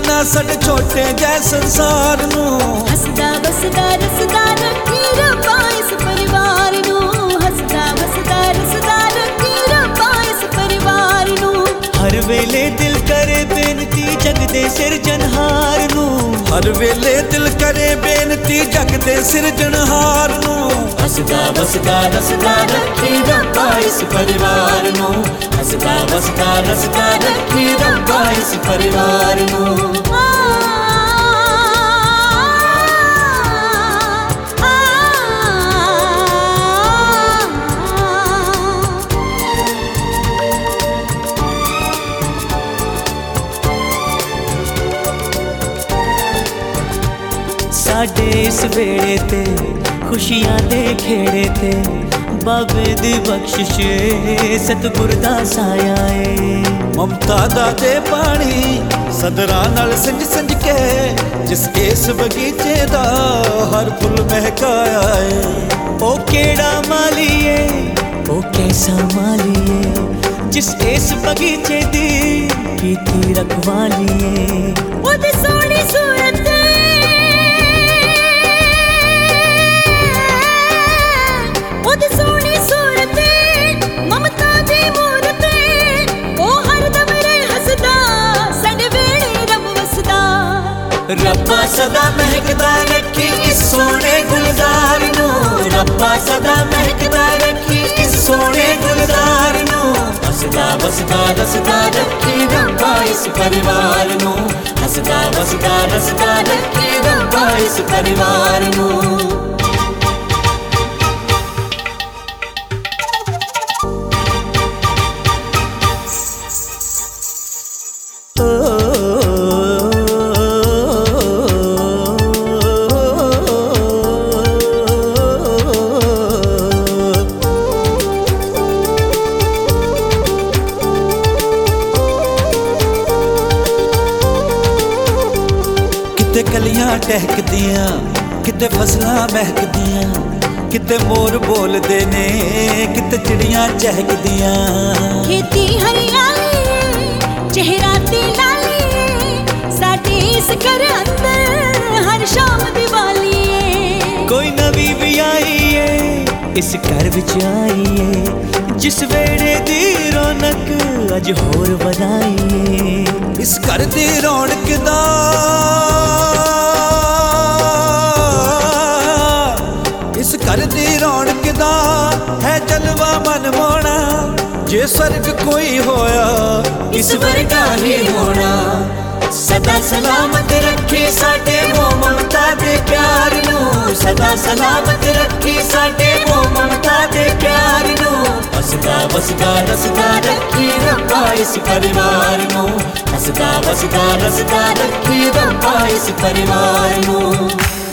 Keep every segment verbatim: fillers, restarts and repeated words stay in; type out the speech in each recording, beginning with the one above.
ना साडे छोटे जै संसार नूं। हसदा वसदा रसदा रखी रब्बा इस परिवार नूं। हसदा वसदा रसदा रखी रब्बा इस परिवार नूं। हर वेले दिल करे बेनती जग दे सिरजनहार नूं। हर वेले दिल करे बेनती जग दे सिरजनहार नूं। हसदा वसदा रसदा रखी रब्बा इस परिवार नूं। हसदा वसदा रसदा रखी रब्बा इस परिवार नूं। साडे इस वेले ते खुशियां दे खेड़े ते बाबे दी बख्शिश सतगुर दा साया ए। ममता दा दे पानी सदरां नाल संज संज के जिस इस बगीचे दा हर फुल महकाया है। ओ केड़ा माली ए ओ कैसा माली ए जिस इस बगीचे दी कीती रखवाली ए। ओदी सोहनी सूरत ओदी सोहनी सूरत ममता दी मूरत ओ हर दम रहे हसदा साडे वेले रब वसदा। रब्बा सदा महकदा रखी इस सोने गुलजार नूं। रब्बा सदा महकदा रखी इस सोने गुलजार नूं। हसदा वसदा रसदा रखी रब्बा इस परिवार नूं। हसदा वसदा रसदा रखी रब्बा इस परिवार नूं। किते कलियां टहकदियां किते फसलां महकदियां किते मोर बोलदे ने किते चिड़ियां चहकदियां। खेती हरियाली चेहरा ते लाली साडे इस घर अंदर हर शाम दिवाली है। कोई नवी भी आई है इस घर विच आई है जिस वेड़े दी रौनक अज होर वधाई है। इस घर दी रौनक दा इस घर दी रौनक दा है जलवा मन मोना। जे स्वर्ग कोई होया इस वर्गा नहीं होना। सदा सलामत रखे साडे मोह ममता दे प्यार नूं। सदा सलामत रखे साडे मोह ममता दे प्यार नूं। हसदा वसदा रसदा रखी रब्बा इस परिवार नूं। हसदा वसदा रसदा रखी रब्बा इस परिवार नूं।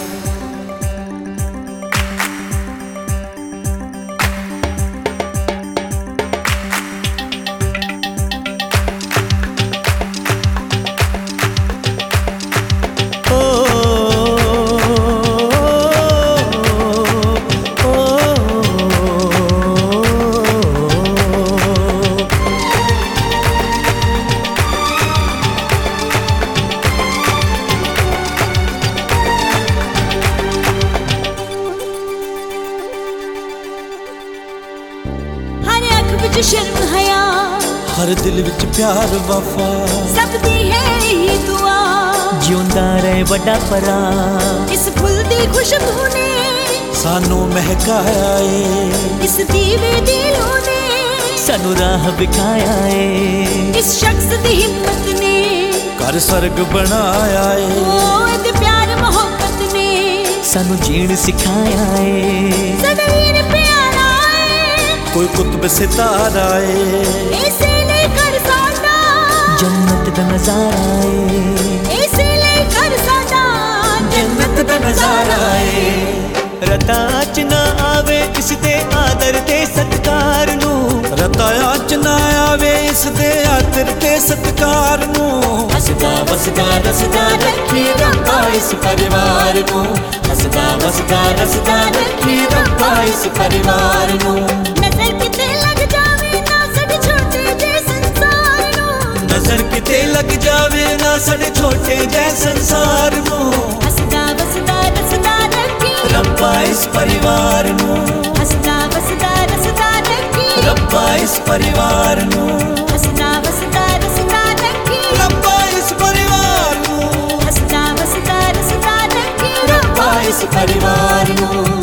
शर्म हया हर दिल विच प्यार वफा सब दी है यही दुआ। जिउंदा रहे वड्डा परा इस फुल दी खुशबू ने सानू महकाया है। इस दीवे दी लू ने सानू राह विखाया है। इस शख्स दी हिम्मत ने घर स्वर्ग बनाया है। ओ इहदे प्यार मोहब्बत ने सानू जीण सिखाया है। सदैव प्यारा है कोई कुतुब सितारा है। इसे लेकर साडा जन्नत दा नजारा है। इसे लेकर साडा जन्नत दा नजारा है। रतां च ना आवे इस दे आदर ते सत्कार नूं। रतां च ना आवे इस दे आदर ते सत्कार नूं। हसदा वसदा रसदा रखी रब्बा इस परिवार नूं। हसदा वसदा रसदा रखी रब्बा इस परिवार नूं। नजर किते लग जावे ना साडे छोटे जे संसार नूं। ਨਜ਼ਰ ਕਿਤੇ ਲੱਗ ਜਾਵੇ ਨਾ ਸਾਡੇ ਛੋਟੇ ਜਿਹੇ ਸੰਸਾਰ ਨੂੰ। ਹੱਸਦਾ ਵਸਦਾ ਰਸਦਾ ਰੱਖੀ ਰੱਬਾ ਇਸ ਪਰਿਵਾਰ ਨੂੰ, ਹੱਸਦਾ ਵਸਦਾ ਰਸਦਾ ਰੱਖੀ ਰੱਬਾ ਇਸ ਪਰਿਵਾਰ ਨੂੰ, ਹੱਸਦਾ ਵਸਦਾ ਰਸਦਾ ਰੱਖੀ ਰੱਬਾ ਇਸ ਪਰਿਵਾਰ ਨੂੰ, ਹੱਸਦਾ ਵਸਦਾ ਰਸਦਾ ਰੱਖੀ ਰੱਬਾ ਇਸ ਪਰਿਵਾਰ ਨੂੰ।